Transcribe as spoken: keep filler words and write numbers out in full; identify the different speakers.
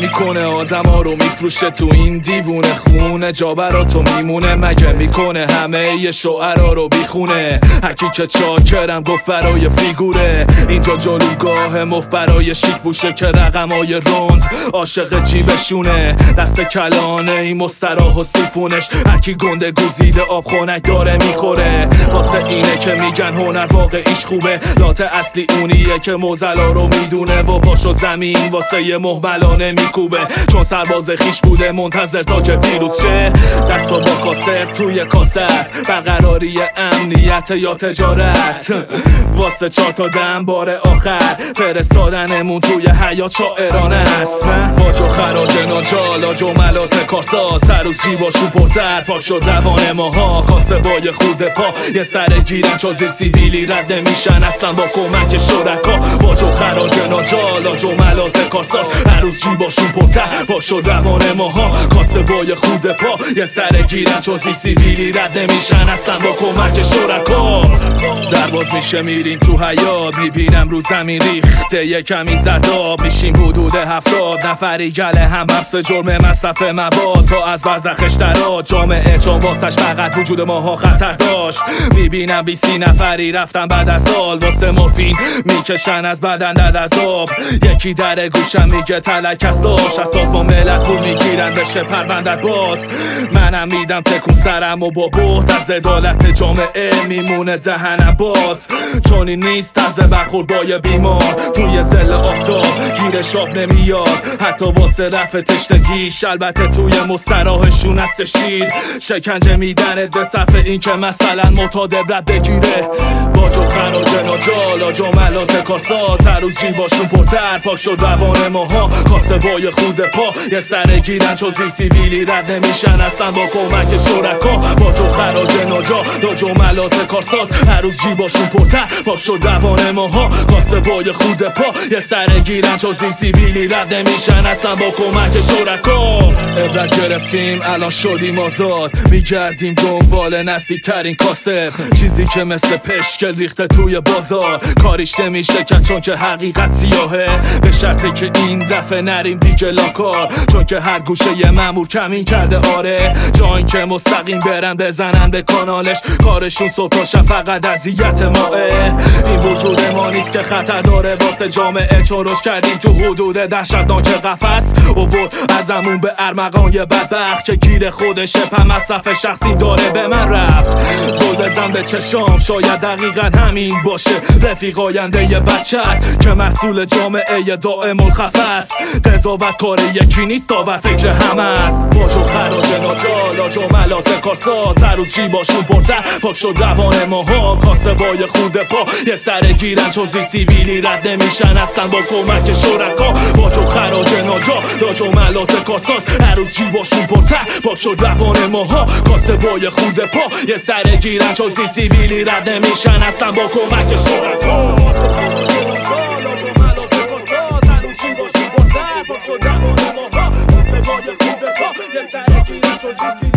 Speaker 1: میکنه آدم ها رو میفروشه تو این دیوونه خونه، جا برا تو میمونه مگه میکنه همه ی شعرا رو بیخونه. هرکی که چاکرم گفت برای فیگوره، اینجا جلوگاه مفت برای شیک بوشه که رقمای روند عاشق جیبشونه. دست کلانه این مستراح و سیفونش، هرکی گنده گوزیده آب خونک داره میخوره. واسه اینه که میگن هنر واقعیش خوبه، لات اصلی اونیه که موزلا رو میدونه و پاشو زمین واسه یه مهملانه میکوبه. چون سرباز خیش بوده منتظر تا که پیروز شه، دستا با کاسه توی کاسه است، برقراری امنیت یا تجارت. واسه چهار تا دم بار آخر فرستادنمون توی حیات شاعرانه است. باج و خراج ناجالا جملات کاسا، سر و زیباشون پرتر پاک شد روان ماها. کاسه بای خود پا یه سر گیرن چون زیر سیبیلی رد نمیشن اصلا با کمک شرکا. باج و خراج ناجالا جملات کاسا، هر روز جیباشون پرتر پاک شد روان ماها. کاسه بای خود پا یه سر گیرن چون زیر سیبیلی رد نمیشن اصلا با کمک شرکا. در باز میشه میرین تو حیات، میبینم رو زمین ریخته یه کمی زرداب. میشیم حدود هفتاد نفری گله هم حبس به جرم مصرف مواد. تا از برزخش درات جامعه چون واسش فقط وجود ماها خطر داشت. میبینم بیسی نفری رفتن بعد از سال واسه مورفین میکشن از بدن در عذاب. یکی در گوشم میگه تلک از داشت، از سازمان ملت بود میگیرن بشه پروندت باز. منم میدم تکون سرم و با بود از عدالت جامعه میمونه دهنم باز. چون این نیست طرز برخورد با یه بیمار توی زل آفتاب گیر شاب نمیاد، حتی واسه رفع تشنگیش. البته توی مستراحشون است شیر شکنجه میدنت به صفحه این که مثلا معتاد عبرت بگیره. باج و خراج ناجالا جملات کاسا، هر روز جیباشون پرتر پاک شد روان ماها. کاسه بای خود پا یه سر گیرن چون زیر سیبیلی رد نمیشن اصلا با کمک شرکا. باج و خراج ناجالا جملات کاسا، هر روز جیباشون پرتر پاک شد روان ماها. کاسه بای خود پا یه سر گیرن چون زیر سیبیلی رد نمیشن اصلا با کمک شرکا. عبرت گرفتیم الان شدیم آزاد، میگردیم دنبال نزدیک ترین کاسب. چیزی که مثل پشکل ریخته توی بازار کاریش نمیشه کرد چون که حقیقت سیاهه. به شرطی که این دفعه نریم دیگه لاکار، چون که هر گوشه یه مامور کمین کرده. آره جایی که مستقیم برن بزنن به کانالش، کارشون صبح تا شب فقط اذیت ماه. این وجود ما نیست که خطر داره واسه جامعه، چون روش کردیم تو حدود دهشتناک قفس. اوورد ازمون به ارمغان یه بدبخت که گیر خودشه پم مصرف شخصی داره به من ربط. زل بزن به چشام شاید دقیقا همین باشه رفیق آینده یه بچت که محصول جامعه دائم الخفس. قضاوت کار یکی نیست داور فکر همه است. باج و خراج ناجالا جملات کاسا، هر روز جیباشون پرتر پاک شد روان ماها. کاسه بای خود پا یه سر گیرن چون زیر سیبیلی رد نمیشن اصلا با کمک شرکا. باج و خراج ناجالا جملات کاسا، هر روز جیباشون پرتر پاک شد روان ماها. کاسه بای خود پا یه سر گیرن چون زیر سیبیلی رد نمیشن اصلا با کمک شرکا. Just